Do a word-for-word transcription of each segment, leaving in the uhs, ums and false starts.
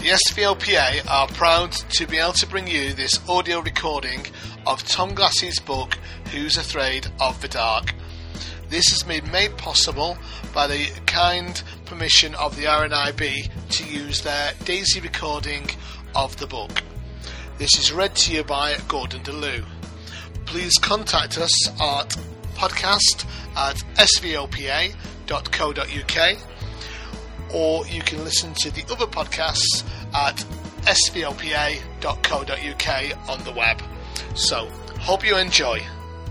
The S V O P A are proud to be able to bring you this audio recording of Tom Glassey's book, Who's Afraid of the Dark. This has been made possible by the kind permission of the R N I B to use their Daisy recording of the book. This is read to you by Gordon DeLue. Please contact us at podcast at s v o p a dot co dot u k, or you can listen to the other podcasts at s v o p a dot co dot u k on the web. So, hope you enjoy.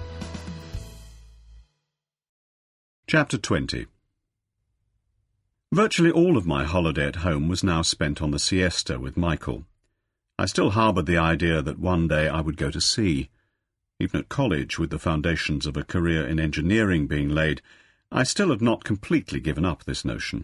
Chapter twenty. Virtually all of my holiday at home was now spent on the siesta with Michael. I still harboured the idea that one day I would go to sea. Even at college, with the foundations of a career in engineering being laid, I still had not completely given up this notion.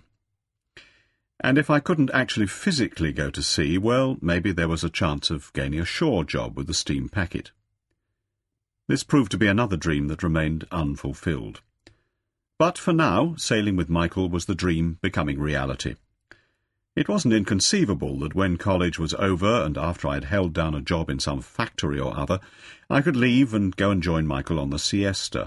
And if I couldn't actually physically go to sea, well, maybe there was a chance of gaining a shore job with the steam packet. This proved to be another dream that remained unfulfilled. But for now, sailing with Michael was the dream becoming reality. It wasn't inconceivable that when college was over and after I had held down a job in some factory or other, I could leave and go and join Michael on the siesta.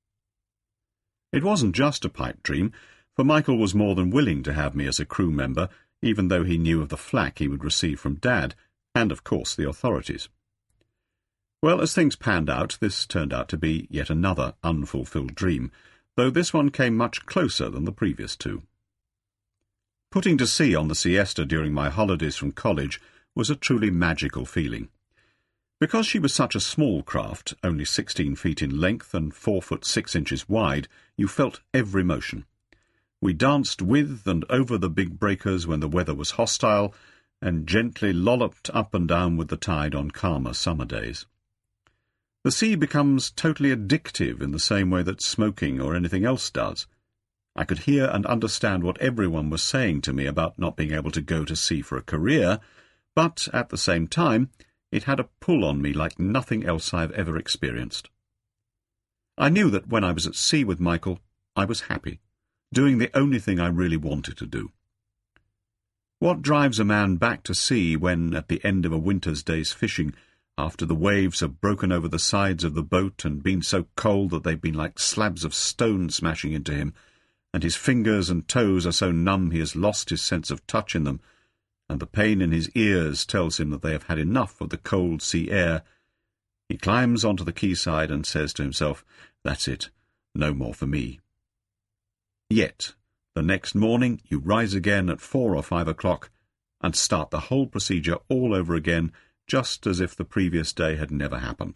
It wasn't just a pipe dream, for Michael was more than willing to have me as a crew member, even though he knew of the flack he would receive from Dad, and of course the authorities. Well, as things panned out, this turned out to be yet another unfulfilled dream, though this one came much closer than the previous two. Putting to sea on the siesta during my holidays from college was a truly magical feeling. Because she was such a small craft, only sixteen feet in length and four foot six inches wide, you felt every motion. We danced with and over the big breakers when the weather was hostile, and gently lolloped up and down with the tide on calmer summer days. The sea becomes totally addictive in the same way that smoking or anything else does. I could hear and understand what everyone was saying to me about not being able to go to sea for a career, but at the same time it had a pull on me like nothing else I have ever experienced. I knew that when I was at sea with Michael, I was happy, doing the only thing I really wanted to do. What drives a man back to sea when, at the end of a winter's day's fishing, after the waves have broken over the sides of the boat and been so cold that they've been like slabs of stone smashing into him, and his fingers and toes are so numb he has lost his sense of touch in them, and the pain in his ears tells him that they have had enough of the cold sea air, he climbs onto the quayside and says to himself, "That's it, no more for me." Yet, the next morning you rise again at four or five o'clock and start the whole procedure all over again, just as if the previous day had never happened.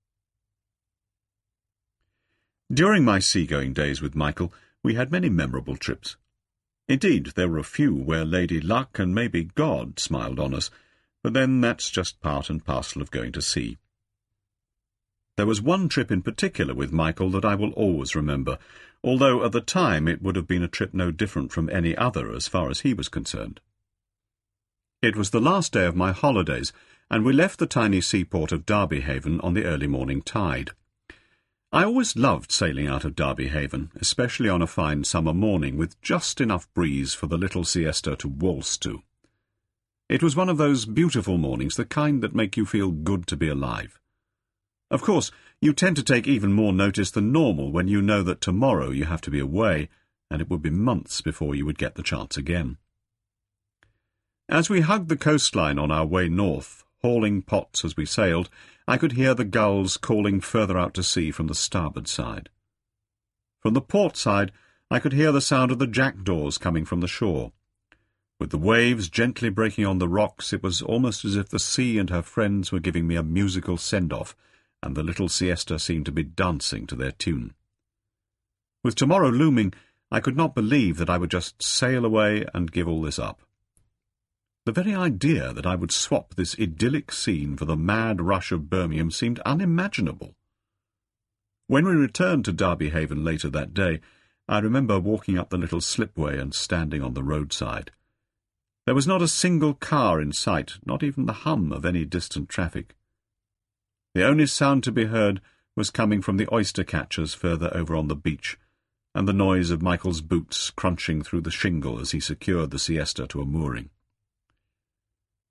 During my seagoing days with Michael, we had many memorable trips. Indeed, there were a few where Lady Luck and maybe God smiled on us, but then that's just part and parcel of going to sea. There was one trip in particular with Michael that I will always remember, although at the time it would have been a trip no different from any other as far as he was concerned. It was the last day of my holidays, and we left the tiny seaport of Derby Haven on the early morning tide. I always loved sailing out of Derby Haven, especially on a fine summer morning with just enough breeze for the little siesta to waltz to. It was one of those beautiful mornings, the kind that make you feel good to be alive. Of course, you tend to take even more notice than normal when you know that tomorrow you have to be away, and it would be months before you would get the chance again. As we hugged the coastline on our way north, hauling pots as we sailed, I could hear the gulls calling further out to sea from the starboard side. From the port side, I could hear the sound of the jackdaws coming from the shore. With the waves gently breaking on the rocks, it was almost as if the sea and her friends were giving me a musical send-off, and the little siesta seemed to be dancing to their tune. With tomorrow looming, I could not believe that I would just sail away and give all this up. The very idea that I would swap this idyllic scene for the mad rush of Birmingham seemed unimaginable. When we returned to Derby Haven later that day, I remember walking up the little slipway and standing on the roadside. There was not a single car in sight, not even the hum of any distant traffic. The only sound to be heard was coming from the oyster-catchers further over on the beach, and the noise of Michael's boots crunching through the shingle as he secured the siesta to a mooring.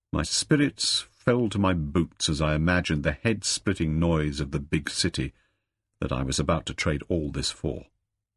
My spirits fell to my boots as I imagined the head-splitting noise of the big city that I was about to trade all this for.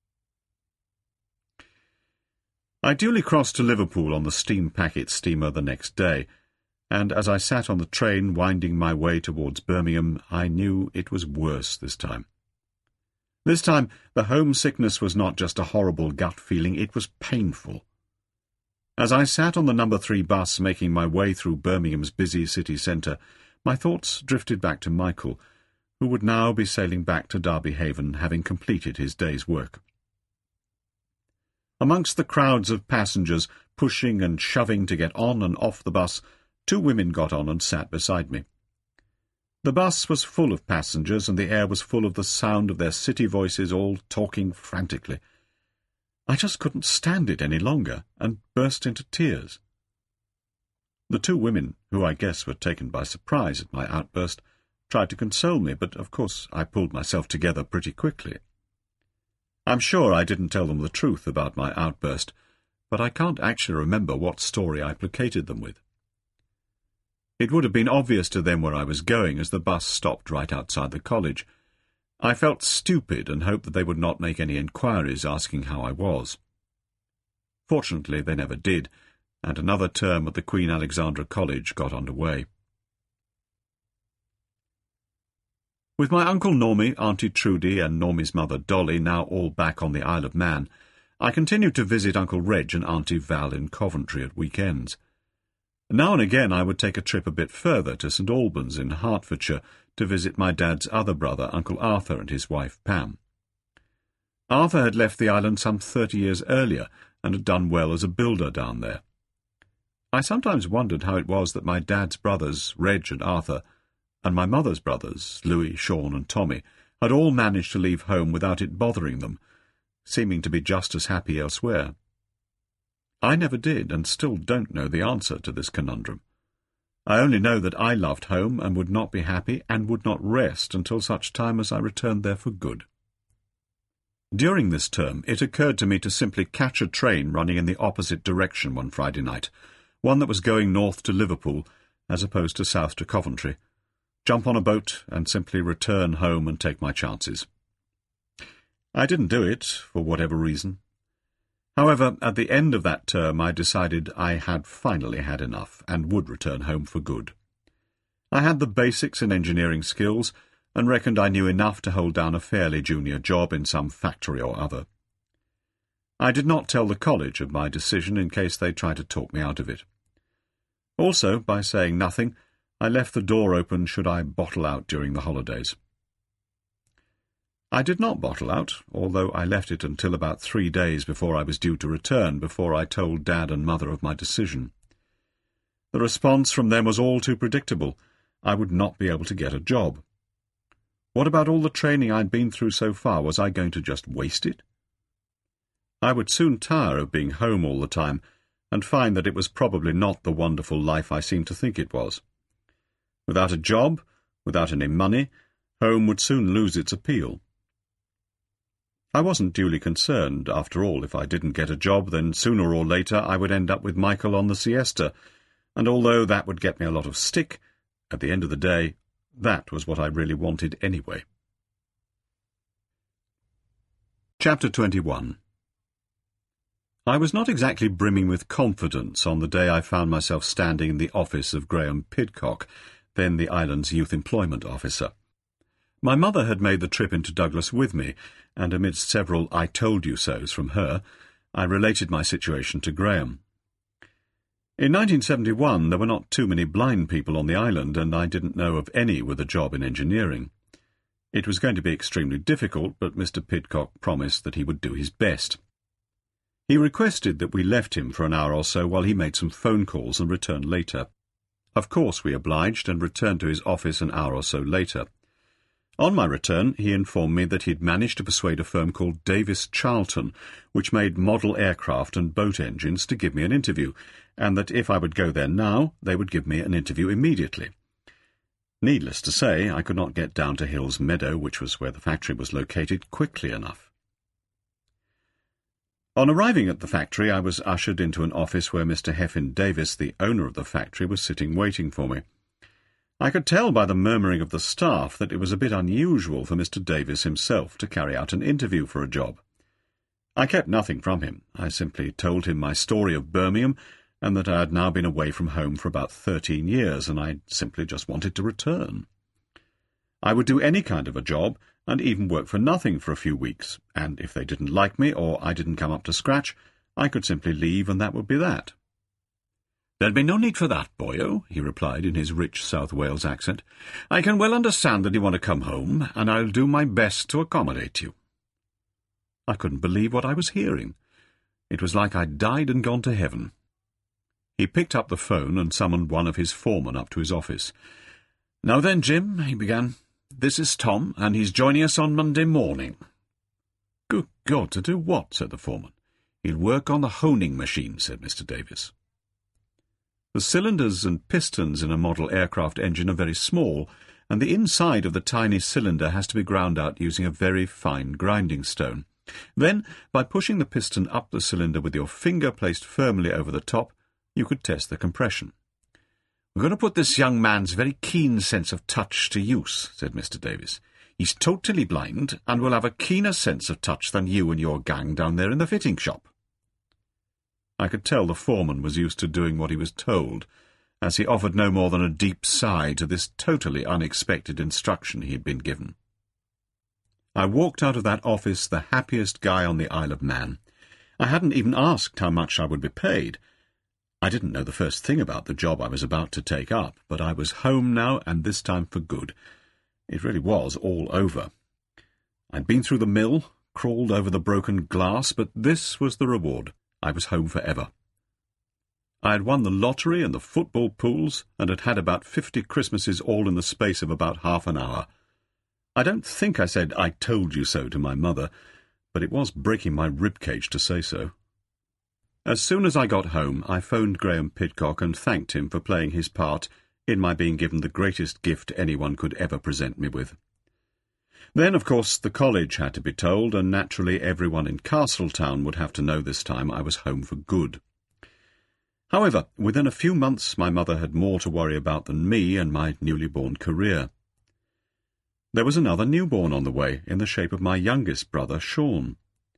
I duly crossed to Liverpool on the steam packet steamer the next day, and as I sat on the train winding my way towards Birmingham, I knew it was worse this time. This time, the homesickness was not just a horrible gut feeling, it was painful. As I sat on the number three bus making my way through Birmingham's busy city centre, my thoughts drifted back to Michael, who would now be sailing back to Derby Haven, having completed his day's work. Amongst the crowds of passengers pushing and shoving to get on and off the bus, two women got on and sat beside me. The bus was full of passengers, and the air was full of the sound of their city voices all talking frantically. I just couldn't stand it any longer, and burst into tears. The two women, who I guess were taken by surprise at my outburst, tried to console me, but of course I pulled myself together pretty quickly. I'm sure I didn't tell them the truth about my outburst, but I can't actually remember what story I placated them with. It would have been obvious to them where I was going, as the bus stopped right outside the college. I felt stupid and hoped that they would not make any inquiries asking how I was. Fortunately, they never did, and another term at the Queen Alexandra College got under way. With my Uncle Normie, Auntie Trudy, and Normie's mother Dolly now all back on the Isle of Man, I continued to visit Uncle Reg and Auntie Val in Coventry at weekends. Now and again I would take a trip a bit further to St Albans in Hertfordshire to visit my dad's other brother, Uncle Arthur, and his wife Pam. Arthur had left the island some thirty years earlier and had done well as a builder down there. I sometimes wondered how it was that my dad's brothers, Reg and Arthur, and my mother's brothers, Louis, Sean and Tommy, had all managed to leave home without it bothering them, seeming to be just as happy elsewhere. I never did, and still don't know the answer to this conundrum. I only know that I loved home and would not be happy and would not rest until such time as I returned there for good. During this term, it occurred to me to simply catch a train running in the opposite direction one Friday night, one that was going north to Liverpool as opposed to south to Coventry, jump on a boat and simply return home and take my chances. I didn't do it, for whatever reason. However, at the end of that term I decided I had finally had enough and would return home for good. I had the basics in engineering skills and reckoned I knew enough to hold down a fairly junior job in some factory or other. I did not tell the college of my decision in case they tried to talk me out of it. Also, by saying nothing, I left the door open should I bottle out during the holidays. I did not bottle out, although I left it until about three days before I was due to return before I told Dad and Mother of my decision. The response from them was all too predictable. I would not be able to get a job. What about all the training I'd been through so far? Was I going to just waste it? I would soon tire of being home all the time and find that it was probably not the wonderful life I seemed to think it was. Without a job, without any money, home would soon lose its appeal. I wasn't duly concerned. After all, if I didn't get a job, then sooner or later I would end up with Michael on the siesta, and although that would get me a lot of stick, at the end of the day, that was what I really wanted anyway. Chapter twenty-one. I was not exactly brimming with confidence on the day I found myself standing in the office of Graham Pidcock, then the island's youth employment officer. My mother had made the trip into Douglas with me, and amidst several I-told-you-sos from her, I related my situation to Graham. In nineteen seventy-one there were not too many blind people on the island, and I didn't know of any with a job in engineering. It was going to be extremely difficult, but Mister Pidcock promised that he would do his best. He requested that we left him for an hour or so while he made some phone calls and returned later. Of course we obliged and returned to his office an hour or so later. On my return, he informed me that he'd managed to persuade a firm called Davis Charlton, which made model aircraft and boat engines, to give me an interview, and that if I would go there now, they would give me an interview immediately. Needless to say, I could not get down to Hills Meadow, which was where the factory was located, quickly enough. On arriving at the factory, I was ushered into an office where Mister Heffin Davis, the owner of the factory, was sitting waiting for me. I could tell by the murmuring of the staff that it was a bit unusual for Mister Davis himself to carry out an interview for a job. I kept nothing from him. I simply told him my story of Birmingham, and that I had now been away from home for about thirteen years, and I simply just wanted to return. I would do any kind of a job, and even work for nothing for a few weeks, and if they didn't like me, or I didn't come up to scratch, I could simply leave, and that would be that. "There'd be no need for that, boyo," he replied in his rich South Wales accent. "I can well understand that you want to come home, and I'll do my best to accommodate you." I couldn't believe what I was hearing. It was like I'd died and gone to heaven. He picked up the phone and summoned one of his foremen up to his office. "Now then, Jim," he began, "this is Tom, and he's joining us on Monday morning." "Good God, to do what?" said the foreman. "He'll work on the honing machine," said Mister Davis. The cylinders and pistons in a model aircraft engine are very small, and the inside of the tiny cylinder has to be ground out using a very fine grinding stone. Then, by pushing the piston up the cylinder with your finger placed firmly over the top, you could test the compression. "We're going to put this young man's very keen sense of touch to use," said Mister Davis. "He's totally blind, and will have a keener sense of touch than you and your gang down there in the fitting shop." I could tell the foreman was used to doing what he was told, as he offered no more than a deep sigh to this totally unexpected instruction he had been given. I walked out of that office the happiest guy on the Isle of Man. I hadn't even asked how much I would be paid. I didn't know the first thing about the job I was about to take up, but I was home now, and this time for good. It really was all over. I'd been through the mill, crawled over the broken glass, but this was the reward. I was home forever. I had won the lottery and the football pools, and had had about fifty Christmases all in the space of about half an hour. I don't think I said "I told you so" to my mother, but it was breaking my ribcage to say so. As soon as I got home, I phoned Graham Pidcock and thanked him for playing his part in my being given the greatest gift anyone could ever present me with. Then, of course, the college had to be told, and naturally everyone in Castletown would have to know this time I was home for good. However, within a few months my mother had more to worry about than me and my newly born career. There was another newborn on the way, in the shape of my youngest brother, Sean.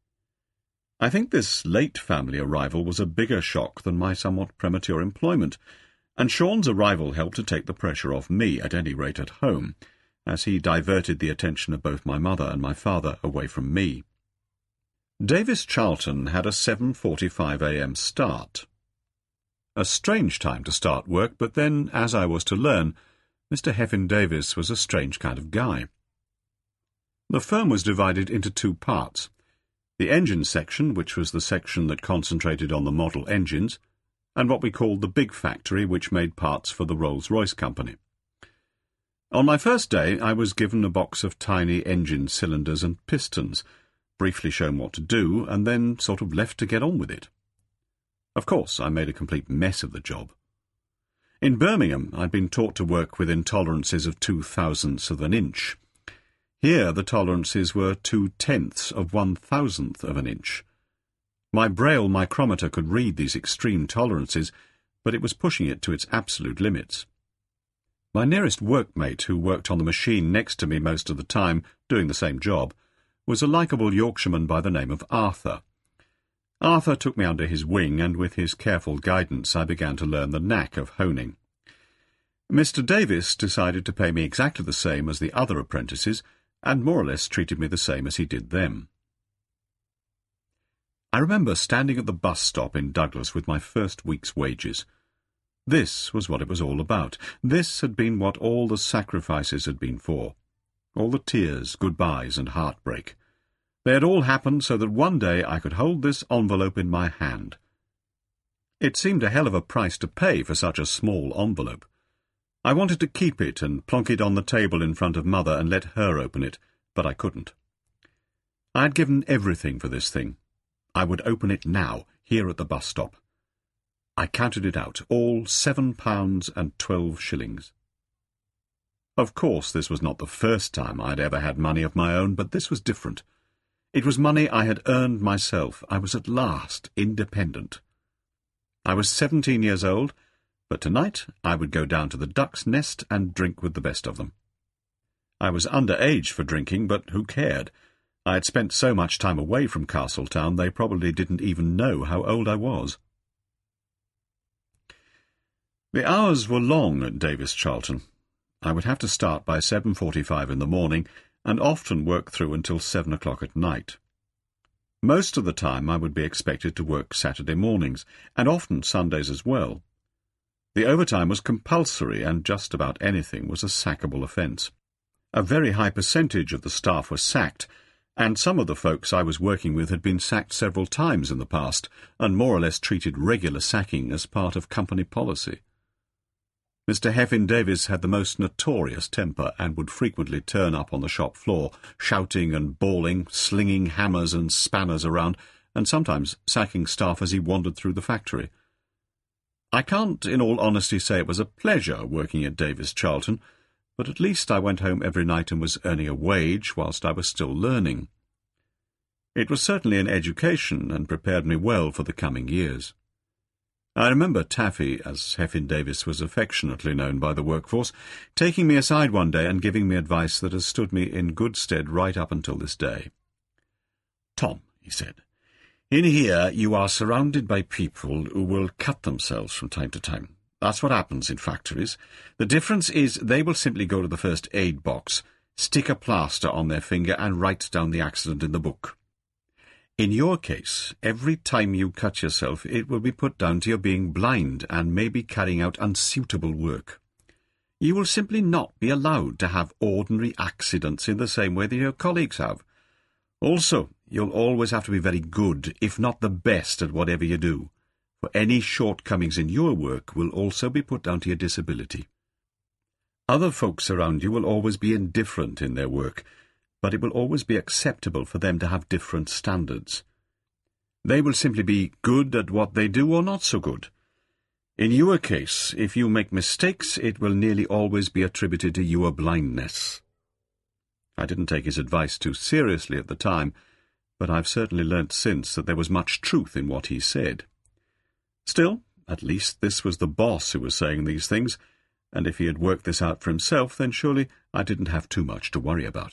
I think this late family arrival was a bigger shock than my somewhat premature employment, and Sean's arrival helped to take the pressure off me, at any rate at home, as he diverted the attention of both my mother and my father away from me. Davis Charlton had a seven forty-five a m start. A strange time to start work, but then, as I was to learn, Mister Heffin Davis was a strange kind of guy. The firm was divided into two parts: the engine section, which was the section that concentrated on the model engines, and what we called the big factory, which made parts for the Rolls-Royce Company. On my first day, I was given a box of tiny engine cylinders and pistons, briefly shown what to do, and then sort of left to get on with it. Of course, I made a complete mess of the job. In Birmingham, I'd been taught to work with intolerances of two thousandths of an inch. Here, the tolerances were two-tenths of one thousandth of an inch. My Braille micrometer could read these extreme tolerances, but it was pushing it to its absolute limits. My nearest workmate, who worked on the machine next to me most of the time, doing the same job, was a likeable Yorkshireman by the name of Arthur. Arthur took me under his wing, and with his careful guidance I began to learn the knack of honing. Mister Davis decided to pay me exactly the same as the other apprentices, and more or less treated me the same as he did them. I remember standing at the bus stop in Douglas with my first week's wages. This was what it was all about. This had been what all the sacrifices had been for. All the tears, goodbyes, and heartbreak. They had all happened so that one day I could hold this envelope in my hand. It seemed a hell of a price to pay for such a small envelope. I wanted to keep it and plonk it on the table in front of Mother and let her open it, but I couldn't. I had given everything for this thing. I would open it now, here at the bus stop. I counted it out, all seven pounds and twelve shillings. Of course, this was not the first time I had ever had money of my own, but this was different. It was money I had earned myself. I was at last independent. I was seventeen years old, but tonight I would go down to the Duck's Nest and drink with the best of them. I was underage for drinking, but who cared? I had spent so much time away from Castletown they probably didn't even know how old I was. The hours were long at Davis Charlton. I would have to start by seven forty-five in the morning and often work through until seven o'clock at night. Most of the time I would be expected to work Saturday mornings, and often Sundays as well. The overtime was compulsory, and just about anything was a sackable offence. A very high percentage of the staff was sacked, and some of the folks I was working with had been sacked several times in the past, and more or less treated regular sacking as part of company policy. Mister Heffin Davis had the most notorious temper and would frequently turn up on the shop floor, shouting and bawling, slinging hammers and spanners around, and sometimes sacking staff as he wandered through the factory. I can't, in all honesty, say it was a pleasure working at Davis Charlton, but at least I went home every night and was earning a wage whilst I was still learning. It was certainly an education and prepared me well for the coming years. I remember Taffy, as Heffin Davis was affectionately known by the workforce, taking me aside one day and giving me advice that has stood me in good stead right up until this day. "Tom," he said, "in here you are surrounded by people who will cut themselves from time to time. That's what happens in factories. The difference is they will simply go to the first aid box, stick a plaster on their finger and write down the accident in the book. In your case, every time you cut yourself, it will be put down to your being blind and maybe carrying out unsuitable work. You will simply not be allowed to have ordinary accidents in the same way that your colleagues have. Also, you'll always have to be very good, if not the best, at whatever you do, for any shortcomings in your work will also be put down to your disability. Other folks around you will always be indifferent in their work, but it will always be acceptable for them to have different standards. They will simply be good at what they do or not so good. In your case, if you make mistakes, it will nearly always be attributed to your blindness." I didn't take his advice too seriously at the time, but I've certainly learnt since that there was much truth in what he said. Still, at least this was the boss who was saying these things, and if he had worked this out for himself, then surely I didn't have too much to worry about.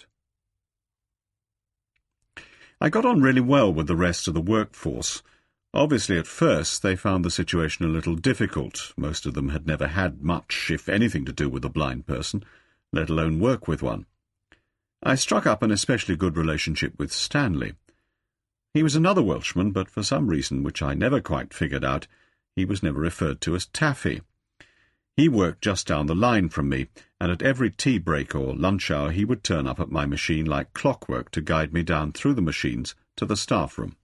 I got on really well with the rest of the workforce. Obviously, at first, they found the situation a little difficult. Most of them had never had much, if anything, to do with a blind person, let alone work with one. I struck up an especially good relationship with Stanley. He was another Welshman, but for some reason which I never quite figured out, he was never referred to as Taffy. He worked just down the line from me, and at every tea break or lunch hour he would turn up at my machine like clockwork to guide me down through the machines to the staff room.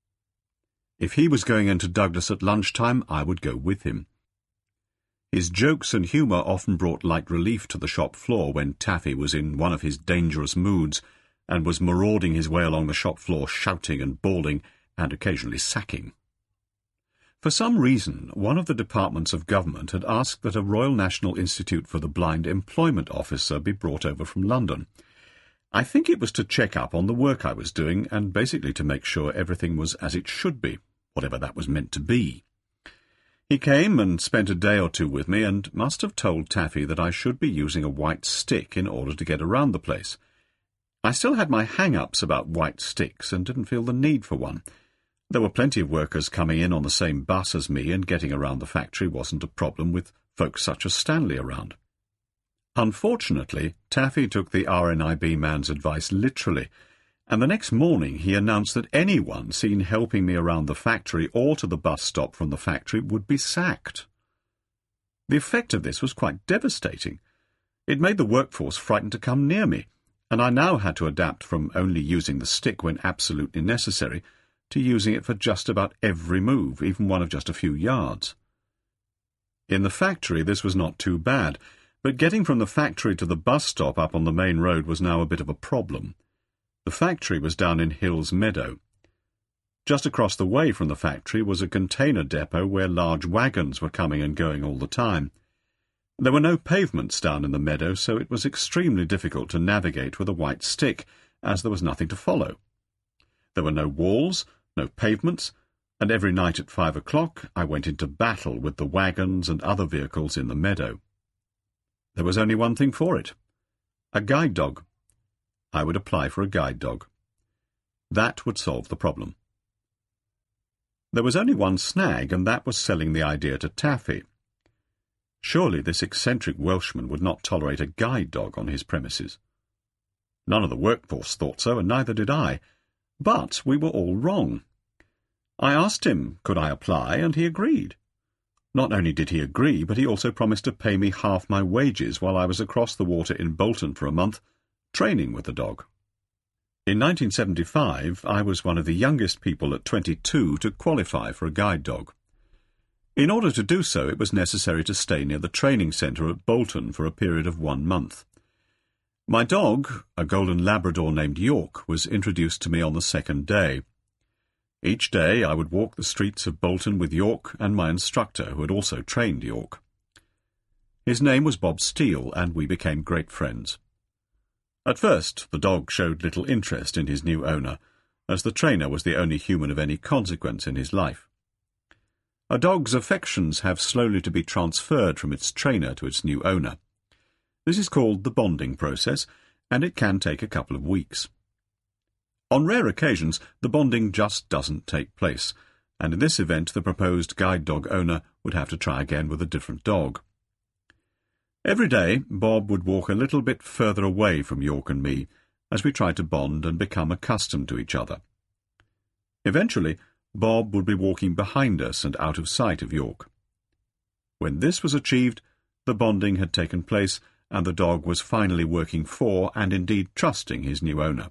If he was going into Douglas at lunchtime, I would go with him. His jokes and humour often brought light relief to the shop floor when Taffy was in one of his dangerous moods and was marauding his way along the shop floor shouting and bawling and occasionally sacking. For some reason, one of the departments of government had asked that a Royal National Institute for the Blind employment officer be brought over from London. I think it was to check up on the work I was doing and basically to make sure everything was as it should be, whatever that was meant to be. He came and spent a day or two with me and must have told Taffy that I should be using a white stick in order to get around the place. I still had my hang-ups about white sticks and didn't feel the need for one. There were plenty of workers coming in on the same bus as me, and getting around the factory wasn't a problem with folks such as Stanley around. Unfortunately, Taffy took the R N I B man's advice literally, and the next morning he announced that anyone seen helping me around the factory or to the bus stop from the factory would be sacked. The effect of this was quite devastating. It made the workforce frightened to come near me, and I now had to adapt from only using the stick when absolutely necessary to using it for just about every move, even one of just a few yards. In the factory this was not too bad, but getting from the factory to the bus stop up on the main road was now a bit of a problem. The factory was down in Hills Meadow. Just across the way from the factory was a container depot where large wagons were coming and going all the time. There were no pavements down in the meadow, so it was extremely difficult to navigate with a white stick, as there was nothing to follow. There were no walls, no pavements, and every night at five o'clock I went into battle with the wagons and other vehicles in the meadow. There was only one thing for it: a guide dog. I would apply for a guide dog. That would solve the problem. There was only one snag, and that was selling the idea to Taffy. Surely this eccentric Welshman would not tolerate a guide dog on his premises. None of the workforce thought so, and neither did I. But we were all wrong. I asked him, could I apply, and he agreed. Not only did he agree, but he also promised to pay me half my wages while I was across the water in Bolton for a month, training with the dog. In nineteen seventy-five, I was one of the youngest people at twenty-two to qualify for a guide dog. In order to do so, it was necessary to stay near the training centre at Bolton for a period of one month. My dog, a golden Labrador named York, was introduced to me on the second day. Each day I would walk the streets of Bolton with York and my instructor, who had also trained York. His name was Bob Steele, and we became great friends. At first, the dog showed little interest in his new owner, as the trainer was the only human of any consequence in his life. A dog's affections have slowly to be transferred from its trainer to its new owner. This is called the bonding process, and it can take a couple of weeks. On rare occasions, the bonding just doesn't take place, and in this event the proposed guide dog owner would have to try again with a different dog. Every day, Bob would walk a little bit further away from York and me, as we tried to bond and become accustomed to each other. Eventually, Bob would be walking behind us and out of sight of York. When this was achieved, the bonding had taken place, and the dog was finally working for, and indeed trusting, his new owner.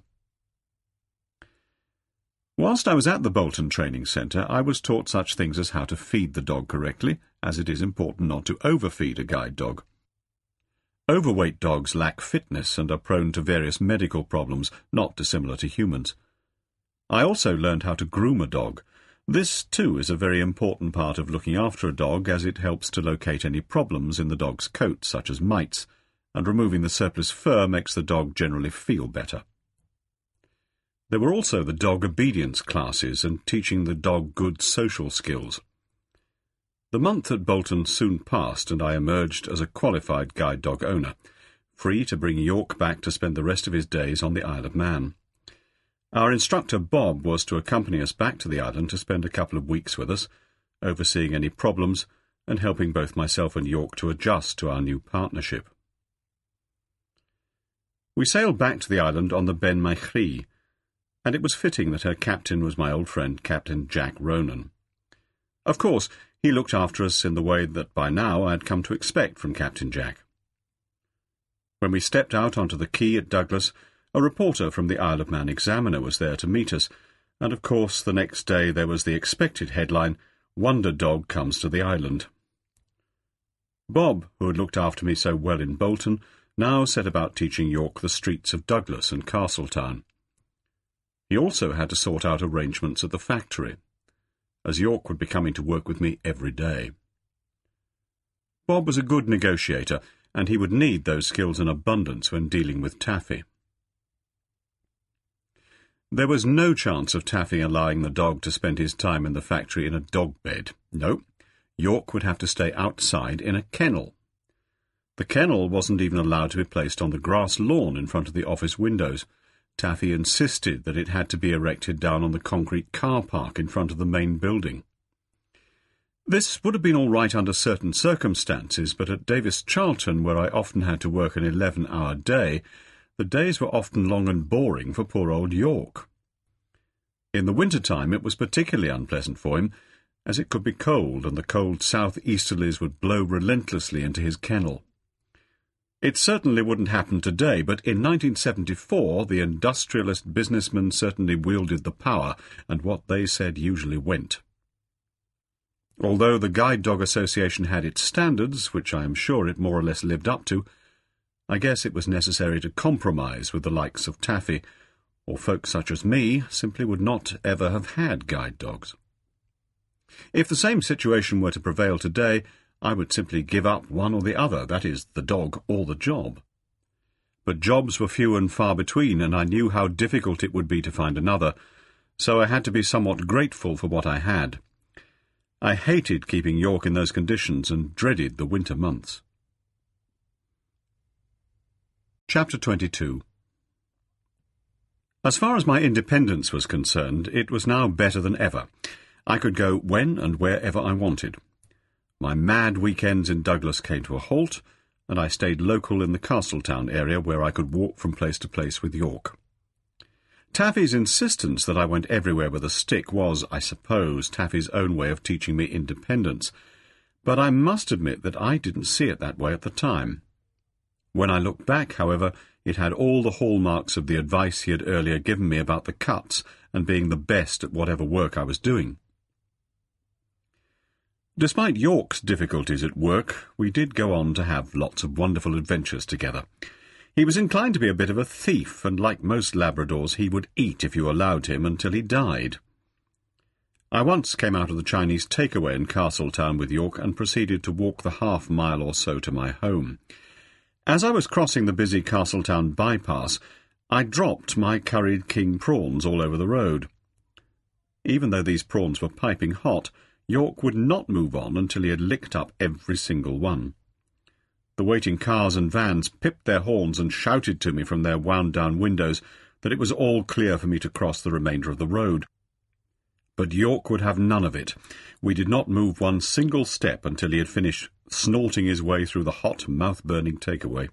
Whilst I was at the Bolton Training Centre, I was taught such things as how to feed the dog correctly, as it is important not to overfeed a guide dog. Overweight dogs lack fitness and are prone to various medical problems not dissimilar to humans. I also learned how to groom a dog. This, too, is a very important part of looking after a dog, as it helps to locate any problems in the dog's coat, such as mites, and removing the surplus fur makes the dog generally feel better. There were also the dog obedience classes and teaching the dog good social skills. The month at Bolton soon passed, and I emerged as a qualified guide dog owner, free to bring York back to spend the rest of his days on the Isle of Man. Our instructor Bob was to accompany us back to the island to spend a couple of weeks with us, overseeing any problems and helping both myself and York to adjust to our new partnership. We sailed back to the island on the Ben Machri, and it was fitting that her captain was my old friend Captain Jack Ronan. Of course, he looked after us in the way that by now I had come to expect from Captain Jack. When we stepped out onto the quay at Douglas, a reporter from the Isle of Man Examiner was there to meet us, and of course the next day there was the expected headline, "Wonder Dog Comes to the Island." Bob, who had looked after me so well in Bolton, now set about teaching York the streets of Douglas and Castletown. He also had to sort out arrangements at the factory, as York would be coming to work with me every day. Bob was a good negotiator, and he would need those skills in abundance when dealing with Taffy. There was no chance of Taffy allowing the dog to spend his time in the factory in a dog bed. No, York would have to stay outside in a kennel. The kennel wasn't even allowed to be placed on the grass lawn in front of the office windows. Taffy insisted that it had to be erected down on the concrete car park in front of the main building. This would have been all right under certain circumstances, but at Davis Charlton, where I often had to work an eleven-hour day, the days were often long and boring for poor old York. In the winter-time it was particularly unpleasant for him, as it could be cold, and the cold south-easterlies would blow relentlessly into his kennel. It certainly wouldn't happen today, but in nineteen seventy-four the industrialist businessmen certainly wielded the power, and what they said usually went. Although the Guide Dog Association had its standards, which I am sure it more or less lived up to, I guess it was necessary to compromise with the likes of Taffy, or folk such as me simply would not ever have had guide dogs. If the same situation were to prevail today, I would simply give up one or the other, that is, the dog or the job. But jobs were few and far between, and I knew how difficult it would be to find another, so I had to be somewhat grateful for what I had. I hated keeping York in those conditions and dreaded the winter months. Chapter twenty-two. As far as my independence was concerned, it was now better than ever. I could go when and wherever I wanted. My mad weekends in Douglas came to a halt, and I stayed local in the Castletown area where I could walk from place to place with York. Taffy's insistence that I went everywhere with a stick was, I suppose, Taffy's own way of teaching me independence, but I must admit that I didn't see it that way at the time. When I look back, however, it had all the hallmarks of the advice he had earlier given me about the cuts and being the best at whatever work I was doing. Despite York's difficulties at work, we did go on to have lots of wonderful adventures together. He was inclined to be a bit of a thief, and like most Labradors, he would eat if you allowed him until he died. I once came out of the Chinese takeaway in Castletown with York and proceeded to walk the half mile or so to my home. As I was crossing the busy Castletown bypass, I dropped my curried king prawns all over the road. Even though these prawns were piping hot, York would not move on until he had licked up every single one. The waiting cars and vans pipped their horns and shouted to me from their wound-down windows that it was all clear for me to cross the remainder of the road. But York would have none of it. We did not move one single step until he had finished snorting his way through the hot, mouth-burning takeaway.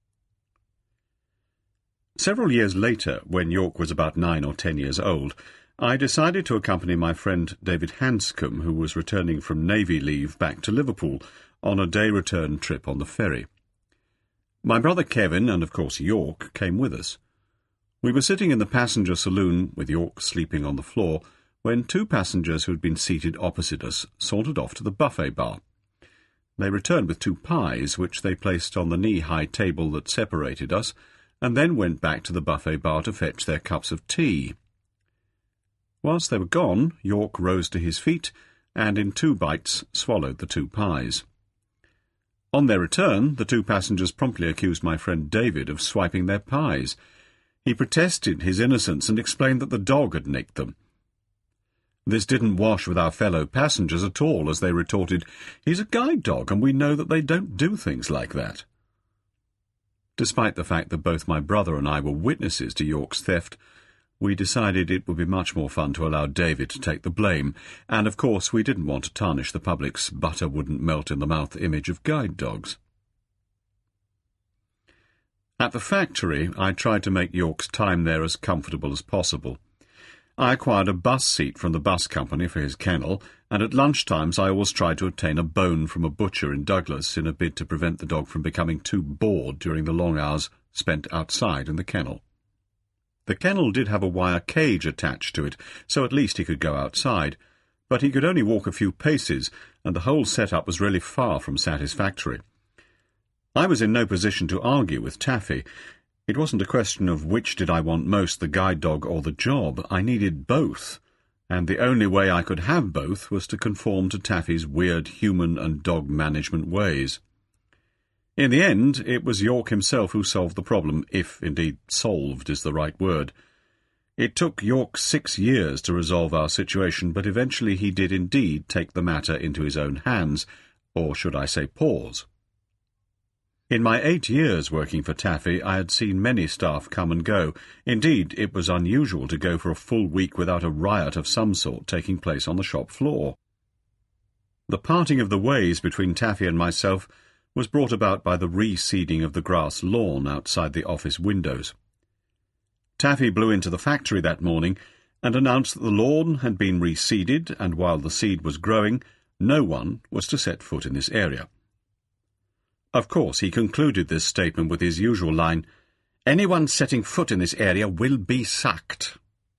Several years later, when York was about nine or ten years old, I decided to accompany my friend David Hanscom, who was returning from Navy leave back to Liverpool, on a day-return trip on the ferry. My brother Kevin, and of course York, came with us. We were sitting in the passenger saloon, with York sleeping on the floor, when two passengers who had been seated opposite us sauntered off to the buffet bar. They returned with two pies, which they placed on the knee-high table that separated us, and then went back to the buffet bar to fetch their cups of tea. Whilst they were gone, York rose to his feet, and in two bites swallowed the two pies. On their return, the two passengers promptly accused my friend David of swiping their pies. He protested his innocence and explained that the dog had nicked them. This didn't wash with our fellow passengers at all, as they retorted, "He's a guide dog, and we know that they don't do things like that." Despite the fact that both my brother and I were witnesses to York's theft, we decided it would be much more fun to allow David to take the blame, and of course we didn't want to tarnish the public's butter-wouldn't-melt-in-the-mouth image of guide dogs. At the factory, I tried to make York's time there as comfortable as possible. I acquired a bus seat from the bus company for his kennel, and at lunchtimes I always tried to obtain a bone from a butcher in Douglas in a bid to prevent the dog from becoming too bored during the long hours spent outside in the kennel. The kennel did have a wire cage attached to it, so at least he could go outside, but he could only walk a few paces, and the whole set-up was really far from satisfactory. I was in no position to argue with Taffy. It wasn't a question of which did I want most, the guide dog or the job. I needed both, and the only way I could have both was to conform to Taffy's weird human and dog management ways. In the end, it was York himself who solved the problem, if indeed solved is the right word. It took York six years to resolve our situation, but eventually he did indeed take the matter into his own hands, or should I say paws. In my eight years working for Taffy, I had seen many staff come and go. Indeed, it was unusual to go for a full week without a riot of some sort taking place on the shop floor. The parting of the ways between Taffy and myself was brought about by the reseeding of the grass lawn outside the office windows. Taffy blew into the factory that morning and announced that the lawn had been reseeded, and while the seed was growing, no one was to set foot in this area. Of course, he concluded this statement with his usual line, "Anyone setting foot in this area will be sacked."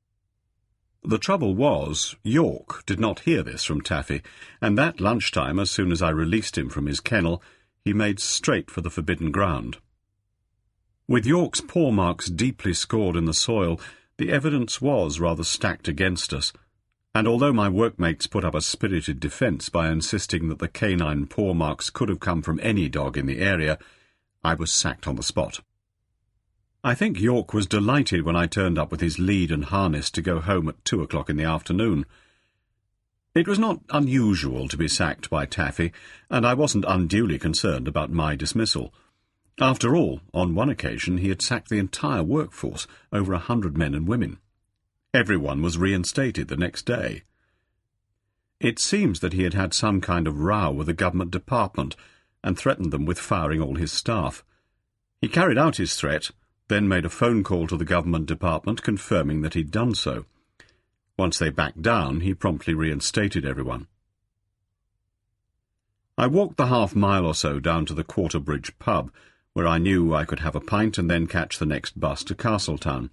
The trouble was, York did not hear this from Taffy, and that lunchtime, as soon as I released him from his kennel, he made straight for the forbidden ground. With York's paw marks deeply scored in the soil, the evidence was rather stacked against us, and although my workmates put up a spirited defence by insisting that the canine paw marks could have come from any dog in the area, I was sacked on the spot. I think York was delighted when I turned up with his lead and harness to go home at two o'clock in the afternoon. It was not unusual to be sacked by Taffy, and I wasn't unduly concerned about my dismissal. After all, on one occasion he had sacked the entire workforce, over a hundred men and women. Everyone was reinstated the next day. It seems that he had had some kind of row with a government department and threatened them with firing all his staff. He carried out his threat, then made a phone call to the government department confirming that he'd done so. Once they backed down, he promptly reinstated everyone. I walked the half mile or so down to the Quarterbridge pub, where I knew I could have a pint and then catch the next bus to Castletown.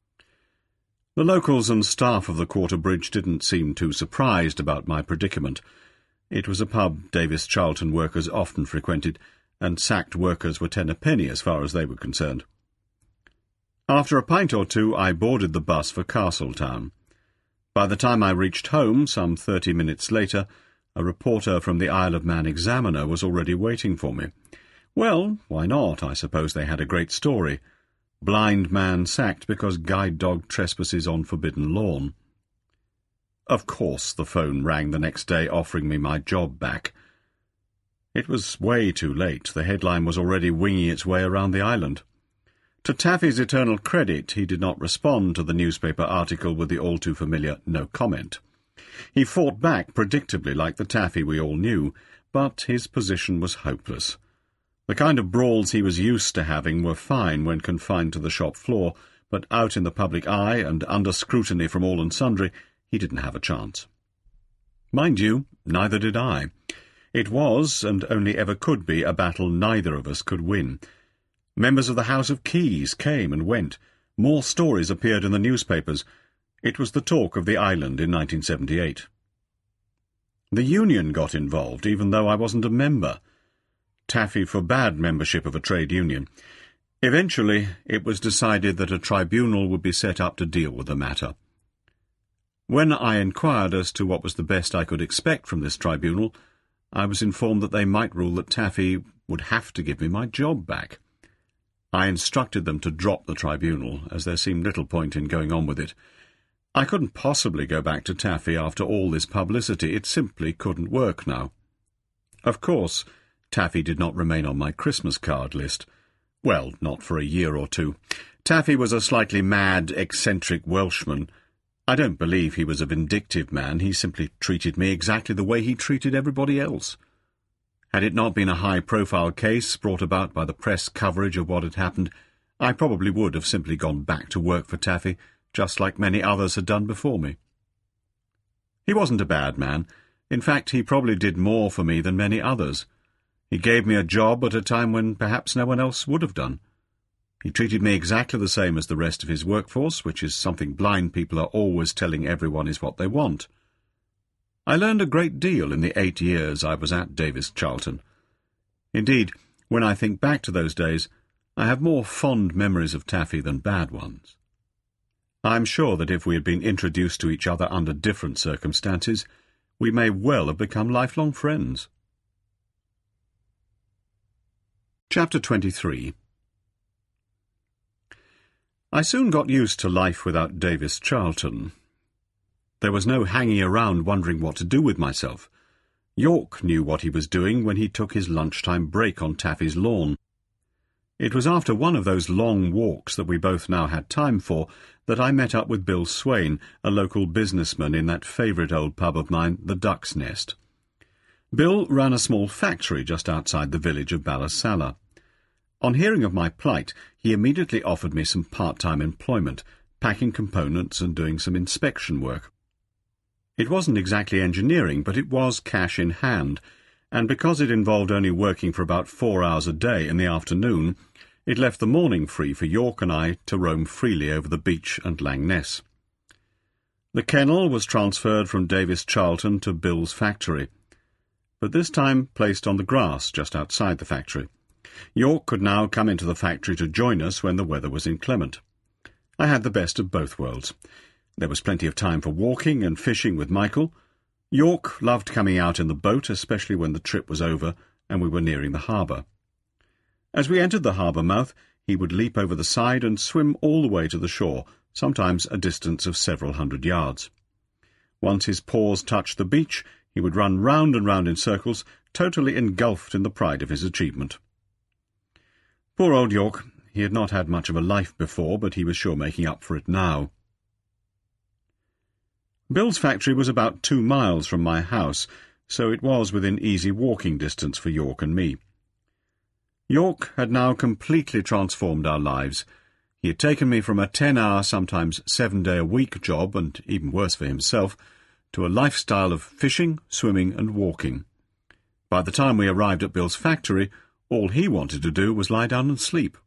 The locals and staff of the Quarterbridge didn't seem too surprised about my predicament. It was a pub Davis Charlton workers often frequented, and sacked workers were ten a penny as far as they were concerned. After a pint or two, I boarded the bus for Castletown. By the time I reached home, some thirty minutes later, a reporter from the Isle of Man Examiner was already waiting for me. Well, why not? I suppose they had a great story. Blind man sacked because guide dog trespasses on forbidden lawn. Of course the phone rang the next day offering me my job back. It was way too late. The headline was already winging its way around the island. To Taffy's eternal credit, he did not respond to the newspaper article with the all-too-familiar no comment. He fought back predictably like the Taffy we all knew, but his position was hopeless. The kind of brawls he was used to having were fine when confined to the shop floor, but out in the public eye and under scrutiny from all and sundry, he didn't have a chance. Mind you, neither did I. It was, and only ever could be, a battle neither of us could win. Members of the House of Keys came and went. More stories appeared in the newspapers. It was the talk of the island in nineteen seventy-eight. The union got involved, even though I wasn't a member. Taffy forbade membership of a trade union. Eventually, it was decided that a tribunal would be set up to deal with the matter. When I inquired as to what was the best I could expect from this tribunal, I was informed that they might rule that Taffy would have to give me my job back. I instructed them to drop the tribunal, as there seemed little point in going on with it. I couldn't possibly go back to Taffy after all this publicity. It simply couldn't work now. Of course, Taffy did not remain on my Christmas card list. Well, not for a year or two. Taffy was a slightly mad, eccentric Welshman. I don't believe he was a vindictive man. He simply treated me exactly the way he treated everybody else. Had it not been a high-profile case brought about by the press coverage of what had happened, I probably would have simply gone back to work for Taffy, just like many others had done before me. He wasn't a bad man. In fact, he probably did more for me than many others. He gave me a job at a time when perhaps no one else would have done. He treated me exactly the same as the rest of his workforce, which is something blind people are always telling everyone is what they want. I learned a great deal in the eight years I was at Davis Charlton. Indeed, when I think back to those days, I have more fond memories of Taffy than bad ones. I am sure that if we had been introduced to each other under different circumstances, we may well have become lifelong friends. Chapter twenty-three. I soon got used to life without Davis Charlton. There was no hanging around wondering what to do with myself. York knew what he was doing when he took his lunchtime break on Taffy's lawn. It was after one of those long walks that we both now had time for that I met up with Bill Swain, a local businessman in that favourite old pub of mine, the Duck's Nest. Bill ran a small factory just outside the village of Ballasalla. On hearing of my plight, he immediately offered me some part-time employment, packing components and doing some inspection work. It wasn't exactly engineering, but it was cash in hand, and because it involved only working for about four hours a day in the afternoon, it left the morning free for York and I to roam freely over the beach and Langness. The kennel was transferred from Davis Charlton to Bill's factory, but this time placed on the grass just outside the factory. York could now come into the factory to join us when the weather was inclement. I had the best of both worlds. There was plenty of time for walking and fishing with Michael. York loved coming out in the boat, especially when the trip was over and we were nearing the harbour. As we entered the harbour mouth, he would leap over the side and swim all the way to the shore, sometimes a distance of several hundred yards. Once his paws touched the beach, he would run round and round in circles, totally engulfed in the pride of his achievement. Poor old York. He had not had much of a life before, but he was sure making up for it now. Bill's factory was about two miles from my house, so it was within easy walking distance for York and me. York had now completely transformed our lives. He had taken me from a ten-hour, sometimes seven-day-a-week job, and even worse for himself, to a lifestyle of fishing, swimming and walking. By the time we arrived at Bill's factory, all he wanted to do was lie down and sleep.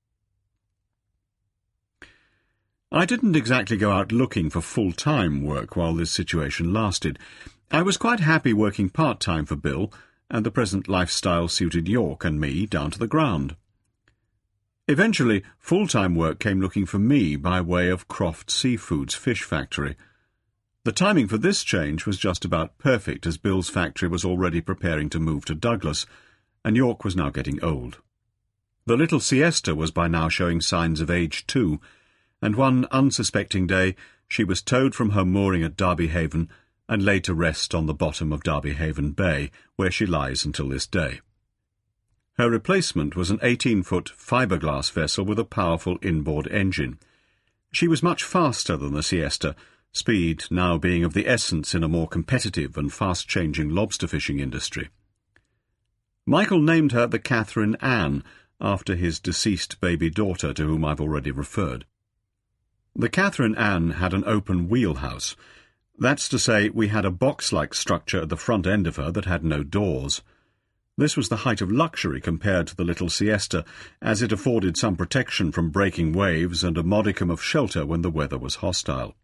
I didn't exactly go out looking for full-time work while this situation lasted. I was quite happy working part-time for Bill, and the present lifestyle suited York and me down to the ground. Eventually, full-time work came looking for me by way of Croft Seafood's fish factory. The timing for this change was just about perfect, as Bill's factory was already preparing to move to Douglas, and York was now getting old. The little Siesta was by now showing signs of age too, and one unsuspecting day she was towed from her mooring at Derby Haven and laid to rest on the bottom of Derby Haven Bay, where she lies until this day. Her replacement was an eighteen-foot fiberglass vessel with a powerful inboard engine. She was much faster than the Siesta, speed now being of the essence in a more competitive and fast-changing lobster fishing industry. Michael named her the Catherine Ann, after his deceased baby daughter, to whom I've already referred. The Catherine Ann had an open wheelhouse. That's to say, we had a box-like structure at the front end of her that had no doors. This was the height of luxury compared to the little Siesta, as it afforded some protection from breaking waves and a modicum of shelter when the weather was hostile.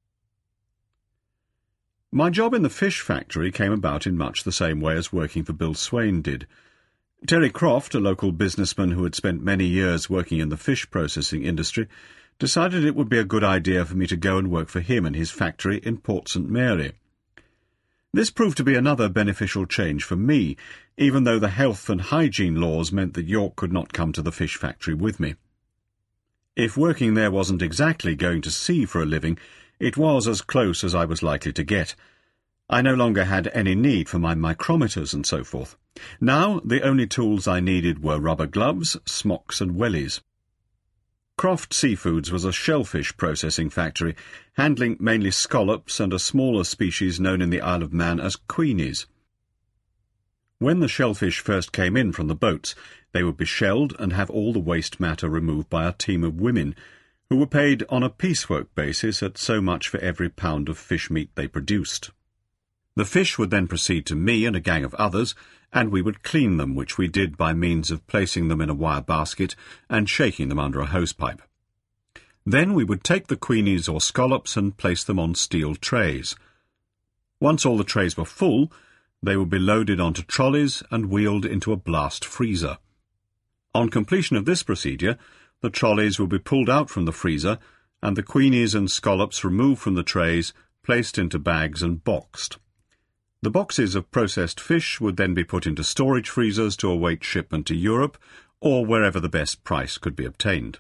My job in the fish factory came about in much the same way as working for Bill Swain did. Terry Croft, a local businessman who had spent many years working in the fish processing industry, decided it would be a good idea for me to go and work for him in his factory in Port Saint Mary. This proved to be another beneficial change for me, even though the health and hygiene laws meant that York could not come to the fish factory with me. If working there wasn't exactly going to sea for a living, it was as close as I was likely to get. I no longer had any need for my micrometers and so forth. Now the only tools I needed were rubber gloves, smocks and wellies. Croft Seafoods was a shellfish processing factory, handling mainly scallops and a smaller species known in the Isle of Man as queenies. When the shellfish first came in from the boats, they would be shelled and have all the waste matter removed by a team of women, who were paid on a piecework basis at so much for every pound of fish meat they produced. The fish would then proceed to me and a gang of others, and we would clean them, which we did by means of placing them in a wire basket and shaking them under a hosepipe. Then we would take the queenies or scallops and place them on steel trays. Once all the trays were full, they would be loaded onto trolleys and wheeled into a blast freezer. On completion of this procedure, the trolleys would be pulled out from the freezer, and the queenies and scallops removed from the trays, placed into bags and boxed. The boxes of processed fish would then be put into storage freezers to await shipment to Europe, or wherever the best price could be obtained.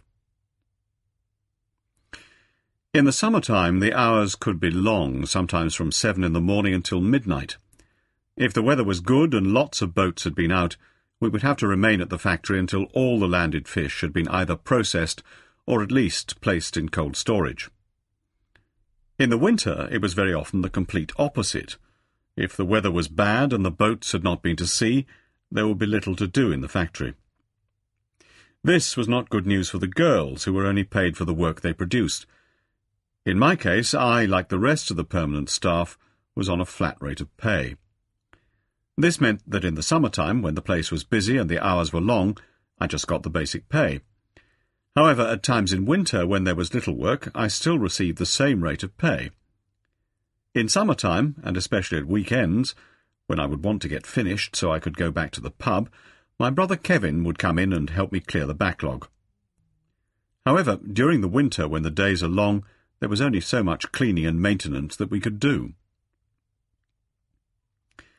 In the summertime, the hours could be long, sometimes from seven in the morning until midnight. If the weather was good and lots of boats had been out, we would have to remain at the factory until all the landed fish had been either processed or at least placed in cold storage. In the winter, it was very often the complete opposite. If the weather was bad and the boats had not been to sea, there would be little to do in the factory. This was not good news for the girls, who were only paid for the work they produced. In my case, I, like the rest of the permanent staff, was on a flat rate of pay. This meant that in the summertime, when the place was busy and the hours were long, I just got the basic pay. However, at times in winter, when there was little work, I still received the same rate of pay. In summertime, and especially at weekends, when I would want to get finished so I could go back to the pub, my brother Kevin would come in and help me clear the backlog. However, during the winter, when the days are long, there was only so much cleaning and maintenance that we could do.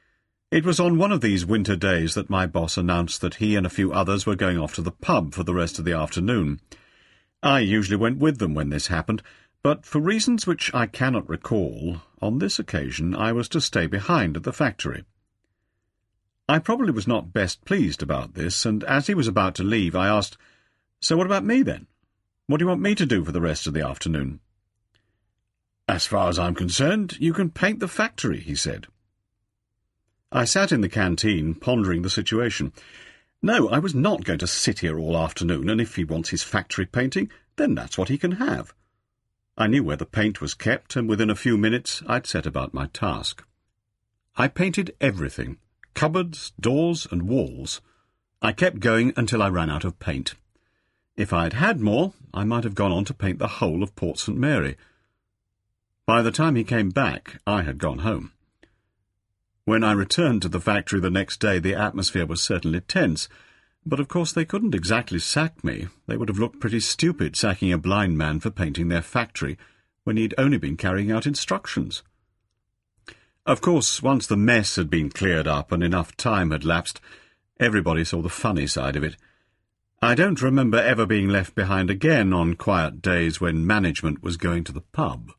It was on one of these winter days that my boss announced that he and a few others were going off to the pub for the rest of the afternoon. I usually went with them when this happened, but for reasons which I cannot recall, on this occasion I was to stay behind at the factory. I probably was not best pleased about this, and as he was about to leave, I asked, "So what about me, then? What do you want me to do for the rest of the afternoon?" "As far as I'm concerned, you can paint the factory," he said. I sat in the canteen, pondering the situation. No, I was not going to sit here all afternoon, and if he wants his factory painting, then that's what he can have. I knew where the paint was kept, and within a few minutes I'd set about my task. I painted everything, cupboards, doors, and walls. I kept going until I ran out of paint. If I had had more, I might have gone on to paint the whole of Port Saint Mary. By the time he came back, I had gone home. When I returned to the factory the next day, the atmosphere was certainly tense, but of course they couldn't exactly sack me. They would have looked pretty stupid sacking a blind man for painting their factory when he'd only been carrying out instructions. Of course, once the mess had been cleared up and enough time had lapsed, everybody saw the funny side of it. I don't remember ever being left behind again on quiet days when management was going to the pub.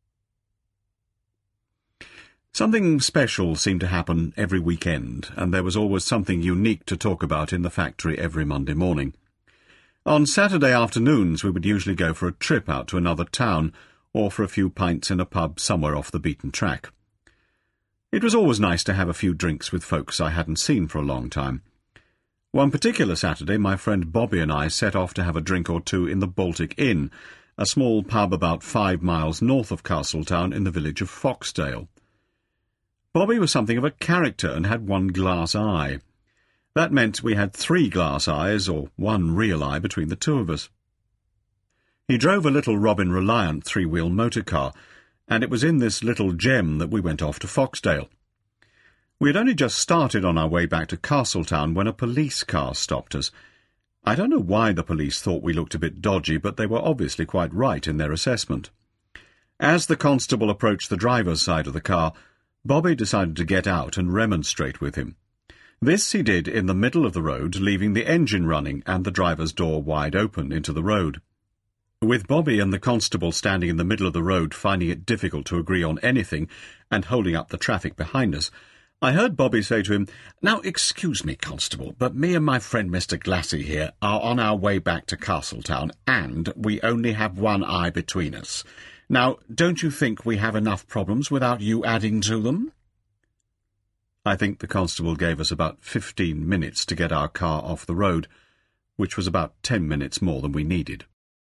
Something special seemed to happen every weekend, and there was always something unique to talk about in the factory every Monday morning. On Saturday afternoons we would usually go for a trip out to another town, or for a few pints in a pub somewhere off the beaten track. It was always nice to have a few drinks with folks I hadn't seen for a long time. One particular Saturday my friend Bobby and I set off to have a drink or two in the Baltic Inn, a small pub about five miles north of Castletown in the village of Foxdale. Bobby was something of a character and had one glass eye. That meant we had three glass eyes, or one real eye, between the two of us. He drove a little Robin Reliant three-wheel motor car, and it was in this little gem that we went off to Foxdale. We had only just started on our way back to Castletown when a police car stopped us. I don't know why the police thought we looked a bit dodgy, but they were obviously quite right in their assessment. As the constable approached the driver's side of the car, Bobby decided to get out and remonstrate with him. This he did in the middle of the road, leaving the engine running and the driver's door wide open into the road. With Bobby and the constable standing in the middle of the road, finding it difficult to agree on anything and holding up the traffic behind us, I heard Bobby say to him, "Now, excuse me, Constable, but me and my friend Mister Glassy here are on our way back to Castletown, and we only have one eye between us. Now, don't you think we have enough problems without you adding to them?" I think the constable gave us about fifteen minutes to get our car off the road, which was about ten minutes more than we needed.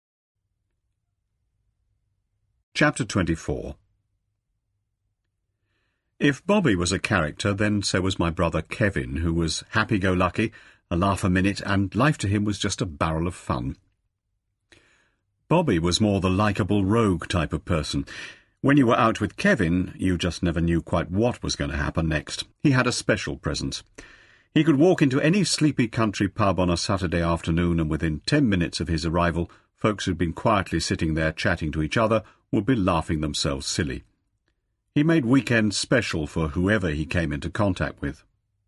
Chapter twenty-four. If Bobby was a character, then so was my brother Kevin, who was happy-go-lucky, a laugh a minute, and life to him was just a barrel of fun. Bobby was more the likeable rogue type of person. When you were out with Kevin, you just never knew quite what was going to happen next. He had a special presence. He could walk into any sleepy country pub on a Saturday afternoon, and within ten minutes of his arrival, folks who'd been quietly sitting there chatting to each other would be laughing themselves silly. He made weekends special for whoever he came into contact with.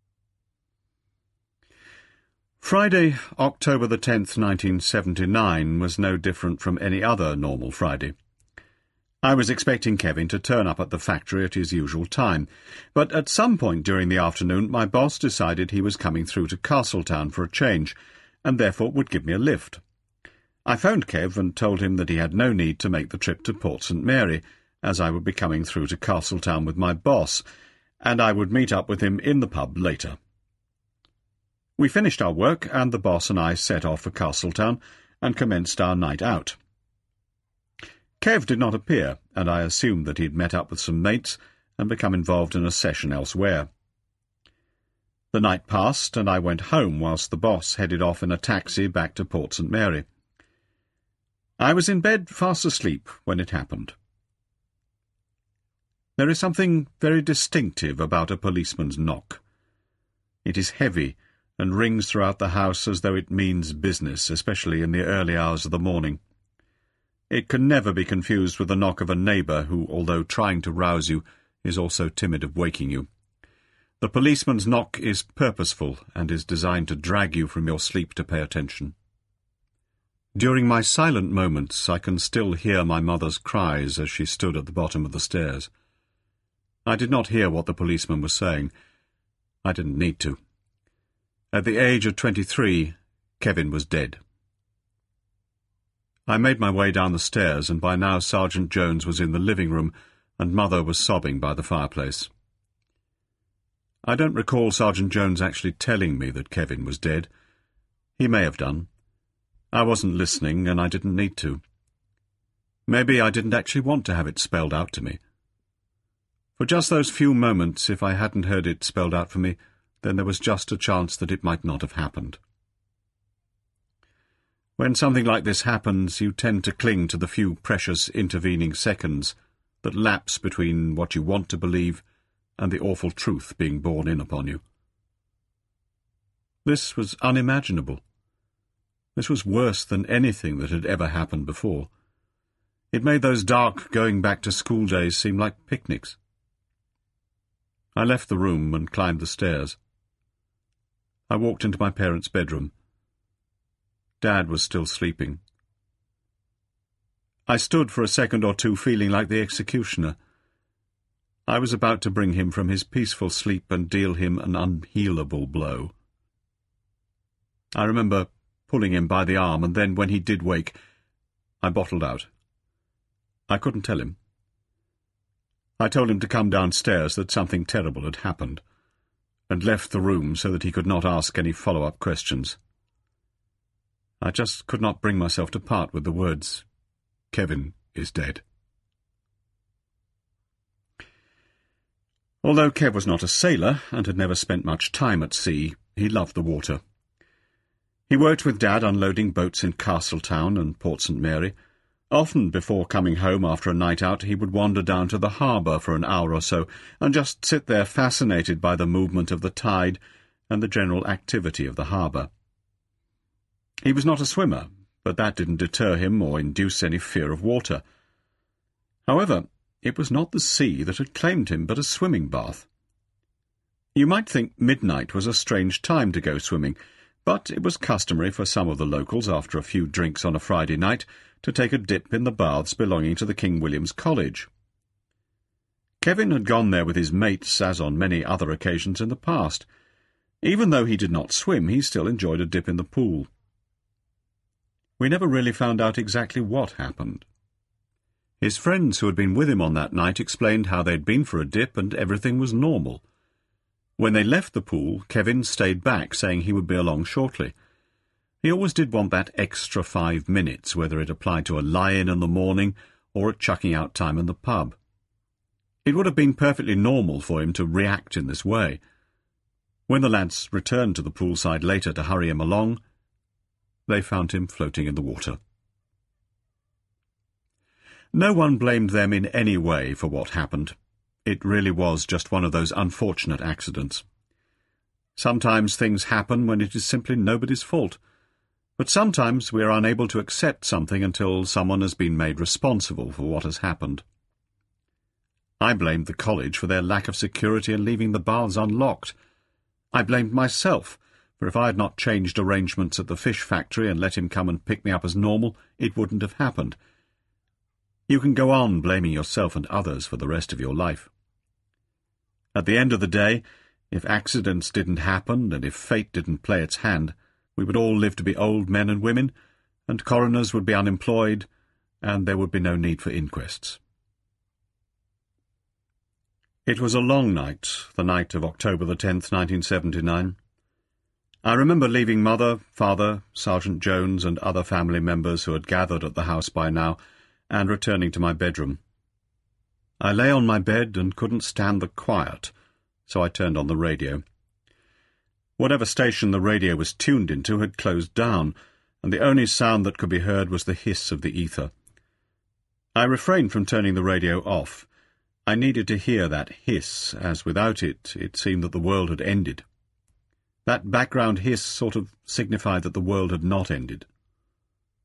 Friday, October the tenth, nineteen seventy-nine, was no different from any other normal Friday. I was expecting Kevin to turn up at the factory at his usual time, but at some point during the afternoon my boss decided he was coming through to Castletown for a change, and therefore would give me a lift. I phoned Kev and told him that he had no need to make the trip to Port Saint Mary, as I would be coming through to Castletown with my boss, and I would meet up with him in the pub later. We finished our work, and the boss and I set off for Castletown and commenced our night out. Kev did not appear, and I assumed that he'd met up with some mates and become involved in a session elsewhere. The night passed, and I went home whilst the boss headed off in a taxi back to Port Saint Mary. I was in bed fast asleep when it happened. There is something very distinctive about a policeman's knock. It is heavy, and rings throughout the house as though it means business, especially in the early hours of the morning. It can never be confused with the knock of a neighbour who, although trying to rouse you, is also timid of waking you. The policeman's knock is purposeful and is designed to drag you from your sleep to pay attention. During my silent moments, I can still hear my mother's cries as she stood at the bottom of the stairs. I did not hear what the policeman was saying. I didn't need to. At the age of twenty-three, Kevin was dead. I made my way down the stairs, and by now Sergeant Jones was in the living room, and Mother was sobbing by the fireplace. I don't recall Sergeant Jones actually telling me that Kevin was dead. He may have done. I wasn't listening, and I didn't need to. Maybe I didn't actually want to have it spelled out to me. For just those few moments, if I hadn't heard it spelled out for me, then there was just a chance that it might not have happened. When something like this happens, you tend to cling to the few precious intervening seconds that lapse between what you want to believe and the awful truth being borne in upon you. This was unimaginable. This was worse than anything that had ever happened before. It made those dark going-back-to-school days seem like picnics. I left the room and climbed the stairs. I walked into my parents' bedroom. Dad was still sleeping. I stood for a second or two feeling like the executioner. I was about to bring him from his peaceful sleep and deal him an unhealable blow. I remember pulling him by the arm, and then, when he did wake, I bottled out. I couldn't tell him. I told him to come downstairs, that something terrible had happened, and left the room so that he could not ask any follow-up questions. I just could not bring myself to part with the words, "Kevin is dead." Although Kev was not a sailor and had never spent much time at sea, he loved the water. He worked with Dad unloading boats in Castletown and Port Saint Mary. Often before coming home after a night out, he would wander down to the harbour for an hour or so and just sit there fascinated by the movement of the tide and the general activity of the harbour. He was not a swimmer, but that didn't deter him or induce any fear of water. However, it was not the sea that had claimed him, but a swimming bath. You might think midnight was a strange time to go swimming, but it was customary for some of the locals, after a few drinks on a Friday night, to take a dip in the baths belonging to the King William's College. Kevin had gone there with his mates, as on many other occasions in the past. Even though he did not swim, he still enjoyed a dip in the pool. We never really found out exactly what happened. His friends who had been with him on that night explained how they'd been for a dip and everything was normal. When they left the pool, Kevin stayed back, saying he would be along shortly. He always did want that extra five minutes, whether it applied to a lie-in in the morning or at chucking out time in the pub. It would have been perfectly normal for him to react in this way. When the lads returned to the poolside later to hurry him along, they found him floating in the water. No one blamed them in any way for what happened. It really was just one of those unfortunate accidents. Sometimes things happen when it is simply nobody's fault, but sometimes we are unable to accept something until someone has been made responsible for what has happened. I blamed the college for their lack of security and leaving the baths unlocked. I blamed myself, for if I had not changed arrangements at the fish factory and let him come and pick me up as normal, it wouldn't have happened. You can go on blaming yourself and others for the rest of your life. At the end of the day, if accidents didn't happen and if fate didn't play its hand, we would all live to be old men and women, and coroners would be unemployed, and there would be no need for inquests. It was a long night, the night of October the tenth, nineteen seventy-nine. I remember leaving Mother, Father, Sergeant Jones and other family members who had gathered at the house by now, and returning to my bedroom. I lay on my bed and couldn't stand the quiet, so I turned on the radio. Whatever station the radio was tuned into had closed down, and the only sound that could be heard was the hiss of the ether. I refrained from turning the radio off. I needed to hear that hiss, as without it, it seemed that the world had ended. That background hiss sort of signified that the world had not ended.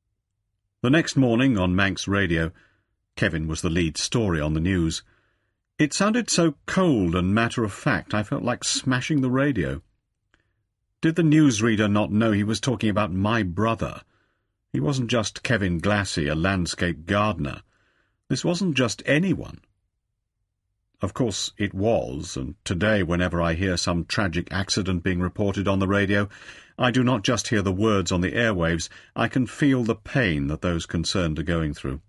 The next morning, on Manx radio, Kevin was the lead story on the news. It sounded so cold and matter-of-fact, I felt like smashing the radio. Did the newsreader not know he was talking about my brother? He wasn't just Kevin Glassy, a landscape gardener. This wasn't just anyone. Of course, it was, and today, whenever I hear some tragic accident being reported on the radio, I do not just hear the words on the airwaves, I can feel the pain that those concerned are going through.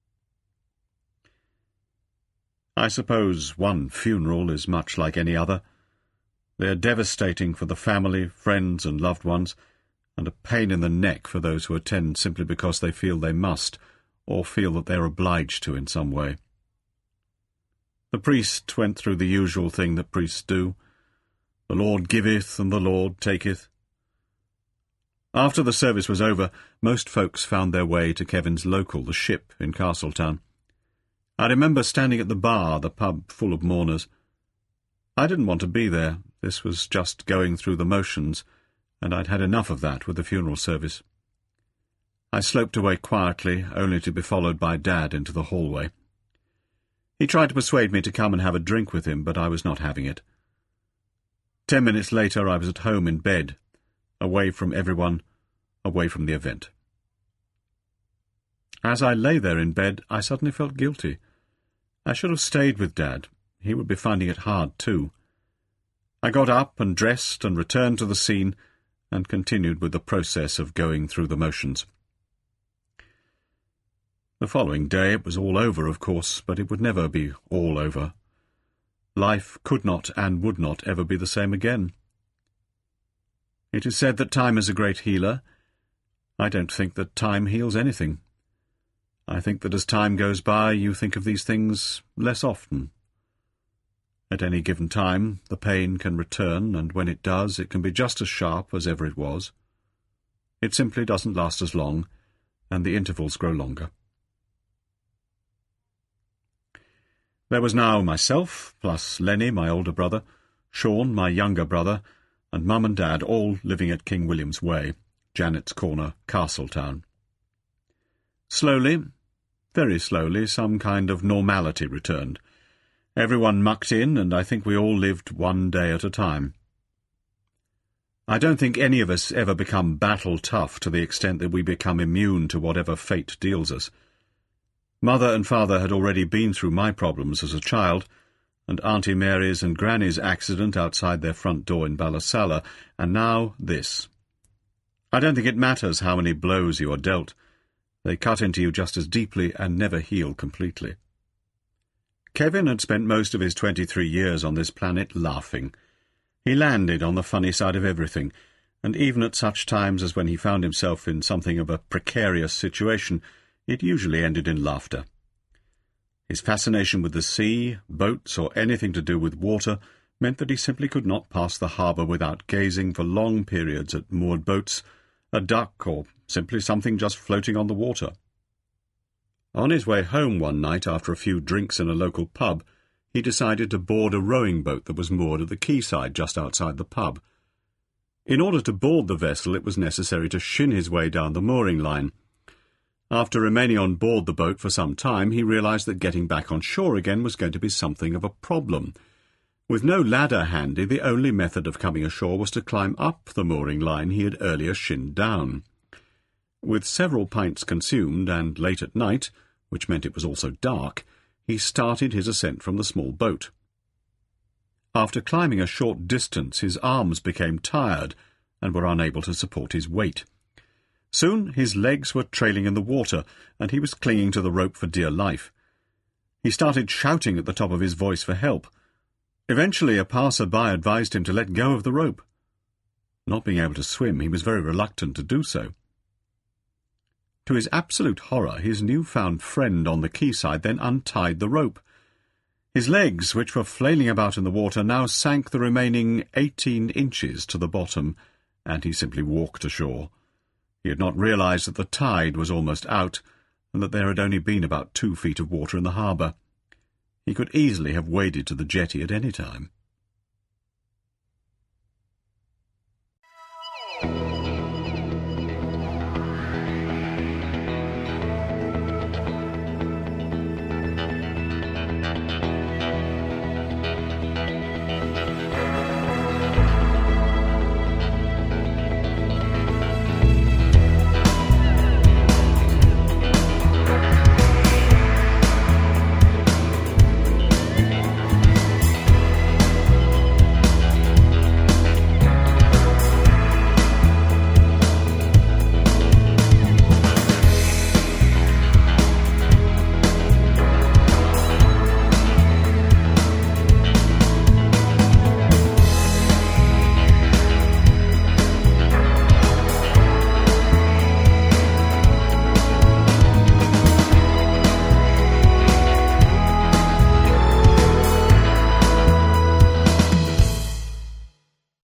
I suppose one funeral is much like any other. They are devastating for the family, friends, and loved ones, and a pain in the neck for those who attend simply because they feel they must, or feel that they are obliged to in some way. The priest went through the usual thing that priests do. The Lord giveth, and the Lord taketh. After the service was over, most folks found their way to Kevin's local, the Ship, in Castletown. I remember standing at the bar, the pub full of mourners. I didn't want to be there. This was just going through the motions, and I'd had enough of that with the funeral service. I sloped away quietly, only to be followed by Dad into the hallway. He tried to persuade me to come and have a drink with him, but I was not having it. Ten minutes later I was at home in bed, away from everyone, away from the event. As I lay there in bed, I suddenly felt guilty. I should have stayed with Dad. He would be finding it hard too. I got up and dressed and returned to the scene and continued with the process of going through the motions. The following day it was all over, of course, but it would never be all over. Life could not and would not ever be the same again. It is said that time is a great healer. I don't think that time heals anything. I think that as time goes by, you think of these things less often. At any given time, the pain can return, and when it does, it can be just as sharp as ever it was. It simply doesn't last as long, and the intervals grow longer. There was now myself, plus Lenny, my older brother, Sean, my younger brother, and Mum and Dad all living at King William's Way, Janet's Corner, Castletown. Slowly, very slowly, some kind of normality returned. Everyone mucked in, and I think we all lived one day at a time. I don't think any of us ever become battle-tough to the extent that we become immune to whatever fate deals us. Mother and Father had already been through my problems as a child, and Auntie Mary's and Granny's accident outside their front door in Ballasalla, and now this. I don't think it matters how many blows you are dealt. They cut into you just as deeply and never heal completely. Kevin had spent most of his twenty-three years on this planet laughing. He landed on the funny side of everything, and even at such times as when he found himself in something of a precarious situation, it usually ended in laughter. His fascination with the sea, boats, or anything to do with water meant that he simply could not pass the harbour without gazing for long periods at moored boats, a duck, or simply something just floating on the water. On his way home one night, after a few drinks in a local pub, he decided to board a rowing boat that was moored at the quayside just outside the pub. In order to board the vessel, it was necessary to shin his way down the mooring line. After remaining on board the boat for some time, he realised that getting back on shore again was going to be something of a problem. With no ladder handy, the only method of coming ashore was to climb up the mooring line he had earlier shinned down. With several pints consumed, and late at night, which meant it was also dark, he started his ascent from the small boat. After climbing a short distance, his arms became tired and were unable to support his weight. Soon his legs were trailing in the water, and he was clinging to the rope for dear life. He started shouting at the top of his voice for help. Eventually a passer-by advised him to let go of the rope. Not being able to swim, he was very reluctant to do so. To his absolute horror, his new-found friend on the quayside then untied the rope. His legs, which were flailing about in the water, now sank the remaining eighteen inches to the bottom, and he simply walked ashore. He had not realised that the tide was almost out, and that there had only been about two feet of water in the harbour. He could easily have waded to the jetty at any time.